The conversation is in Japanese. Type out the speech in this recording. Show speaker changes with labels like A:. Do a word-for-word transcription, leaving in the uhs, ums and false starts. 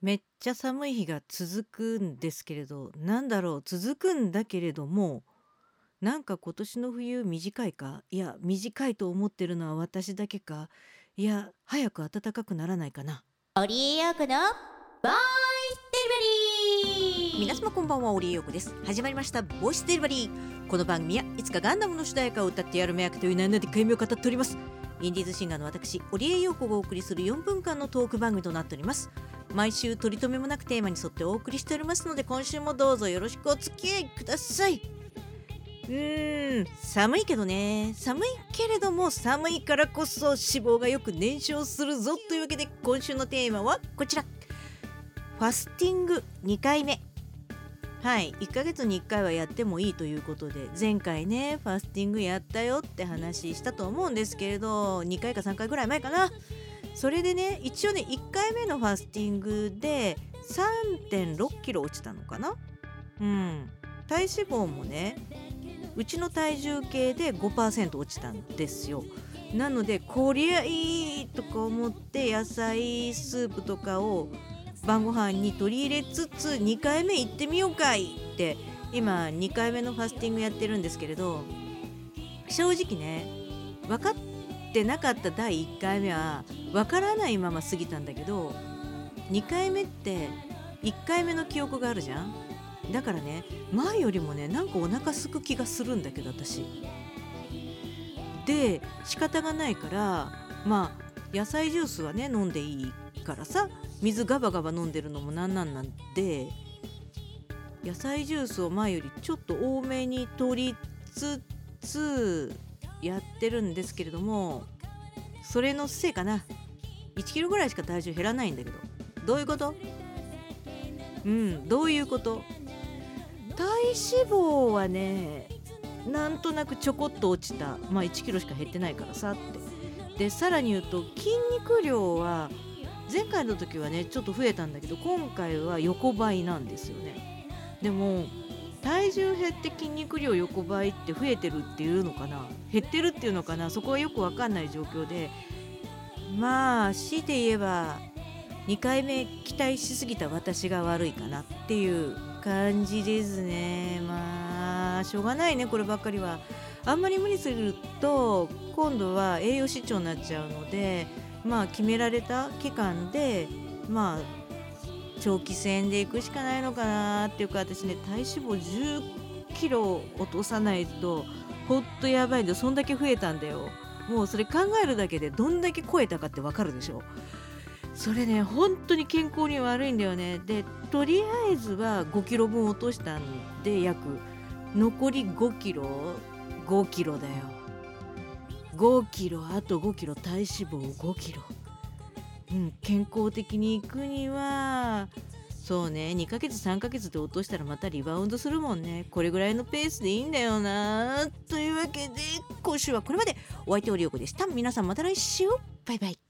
A: めっちゃ寒い日が続くんですけれど、なんだろう、続くんだけれども、なんか今年の冬短いか、いや、短いと思ってるのは私だけか、いや、早く暖かくならないかな。
B: オリエヨーコのボイスデリバリー。
A: 皆様こんばんは、オリエヨーコです。始まりましたボイスデリバリー。この番組はいつかガンダムの主題歌を歌ってやる目役という名のでっかい夢を語っております。インディーズシンガーの私オリエヨーコがお送りするよんぷんかんのトーク番組となっております。毎週取り留めもなくテーマに沿ってお送りしておりますので、今週もどうぞよろしくお付き合いください。うーん寒いけどね、寒いけれども寒いからこそ脂肪がよく燃焼するぞというわけで、今週のテーマはこちら、ファスティングにかいめ。はい、いっかげつにいっかいはやってもいいということで、前回ねファスティングやったよって話したと思うんですけれど、にかいかさんかいぐらい前かな。それでね、一応ねいっかいめのファスティングで さんてんろっキロ落ちたのかな。うん体脂肪もね、うちの体重計で ごパーセント 落ちたんですよ。なのでこりゃいいとか思って野菜スープとかを晩ご飯に取り入れつつにかいめ行ってみようかいって今にかいめのファスティングやってるんですけれど、正直ね分かってなかっただいいっかいめは分からないまま過ぎたんだけど、にかいめっていっかいめの記憶があるじゃん。だからね、前よりもねなんかお腹すく気がするんだけど、私で仕方がないから、まあ野菜ジュースはね飲んでいいからさ、水ガバガバ飲んでるのもなんなんなんで、野菜ジュースを前よりちょっと多めに取りつつやってるんですけれども、それのせいかないちキロぐらいしか体重減らないんだけど、どういうこと？うんどういうこと？体脂肪はねなんとなくちょこっと落ちた。まあいちキロしか減ってないからさって。でさらに言うと筋肉量は前回の時はねちょっと増えたんだけど、今回は横ばいなんですよね。でも体重減って筋肉量横ばいって増えてるっていうのかな、減ってるっていうのかな、そこはよくわかんない状況で、まあ強いて言えばにかいめ期待しすぎた私が悪いかなっていう感じですね。まあしょうがないね、こればっかりは。あんまり無理すると今度は栄養失調になっちゃうので、まあ決められた期間でまあ長期戦でいくしかないのかなっていうか、私ね体脂肪じゅっキロ落とさないとほんとやばいんだよ。そんだけ増えたんだよ。もうそれ考えるだけでどんだけ超えたかってわかるでしょ。それね本当に健康に悪いんだよね。でとりあえずはごキロぶん落としたんで、約残りごキロごキロだよ。ごキロ、あとごキロ、体脂肪ごキロ。うん、健康的に行くにはそうね、にかげつさんかげつで落としたらまたリバウンドするもんね。これぐらいのペースでいいんだよな。というわけで今週はこれまで。お相手オリオコでした。皆さんまた来週、バイバイ。